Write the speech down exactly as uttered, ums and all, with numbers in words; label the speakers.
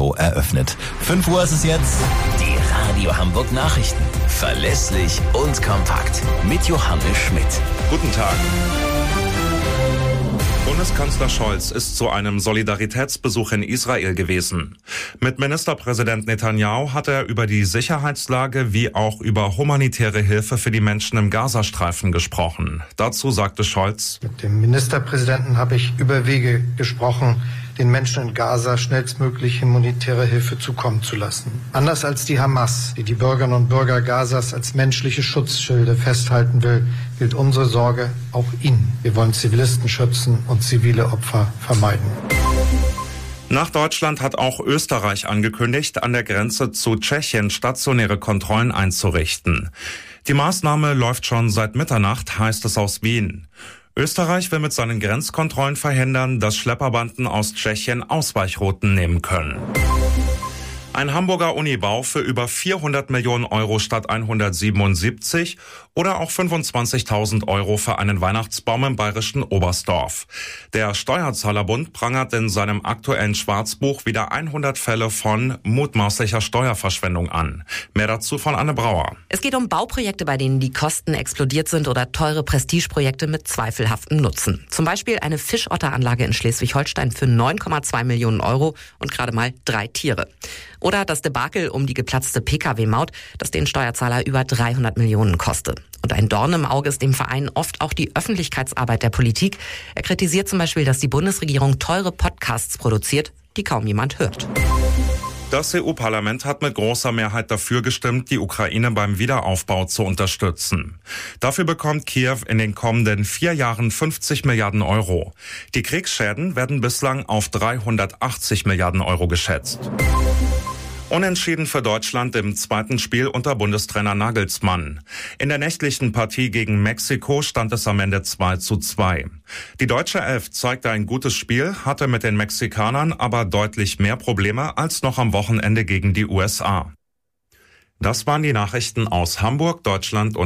Speaker 1: Mexiko eröffnet. fünf Uhr ist es jetzt. Die Radio Hamburg Nachrichten. Verlässlich und kompakt. Mit Johannes Schmidt.
Speaker 2: Guten Tag. Bundeskanzler Scholz ist zu einem Solidaritätsbesuch in Israel gewesen. Mit Ministerpräsident Netanyahu hat er über die Sicherheitslage wie auch über humanitäre Hilfe für die Menschen im Gazastreifen gesprochen. Dazu sagte Scholz:
Speaker 3: Mit dem Ministerpräsidenten habe ich über Wege gesprochen, den Menschen in Gaza schnellstmöglich humanitäre Hilfe zukommen zu lassen. Anders als die Hamas, die die Bürgerinnen und Bürger Gazas als menschliche Schutzschilde festhalten will, gilt unsere Sorge auch Ihnen. Wir wollen Zivilisten schützen und zivile Opfer vermeiden.
Speaker 2: Nach Deutschland hat auch Österreich angekündigt, an der Grenze zu Tschechien stationäre Kontrollen einzurichten. Die Maßnahme läuft schon seit Mitternacht, heißt es aus Wien. Österreich will mit seinen Grenzkontrollen verhindern, dass Schlepperbanden aus Tschechien Ausweichrouten nehmen können. Ein Hamburger Unibau für über vierhundert Millionen Euro statt hundertsiebenundsiebzig oder auch fünfundzwanzigtausend Euro für einen Weihnachtsbaum im bayerischen Oberstdorf. Der Steuerzahlerbund prangert in seinem aktuellen Schwarzbuch wieder hundert Fälle von mutmaßlicher Steuerverschwendung an. Mehr dazu von Anne Brauer.
Speaker 4: Es geht um Bauprojekte, bei denen die Kosten explodiert sind oder teure Prestigeprojekte mit zweifelhaftem Nutzen. Zum Beispiel eine Fischotteranlage in Schleswig-Holstein für neun Komma zwei Millionen Euro und gerade mal drei Tiere. Oder das Debakel um die geplatzte Pkw-Maut, das den Steuerzahler über dreihundert Millionen koste. Und ein Dorn im Auge ist dem Verein oft auch die Öffentlichkeitsarbeit der Politik. Er kritisiert zum Beispiel, dass die Bundesregierung teure Podcasts produziert, die kaum jemand hört.
Speaker 2: Das E U-Parlament hat mit großer Mehrheit dafür gestimmt, die Ukraine beim Wiederaufbau zu unterstützen. Dafür bekommt Kiew in den kommenden vier Jahren fünfzig Milliarden Euro. Die Kriegsschäden werden bislang auf dreihundertachtzig Milliarden Euro geschätzt. Unentschieden für Deutschland im zweiten Spiel unter Bundestrainer Nagelsmann. In der nächtlichen Partie gegen Mexiko stand es am Ende zwei zu zwei. Die deutsche Elf zeigte ein gutes Spiel, hatte mit den Mexikanern aber deutlich mehr Probleme als noch am Wochenende gegen die U S A. Das waren die Nachrichten aus Hamburg, Deutschland und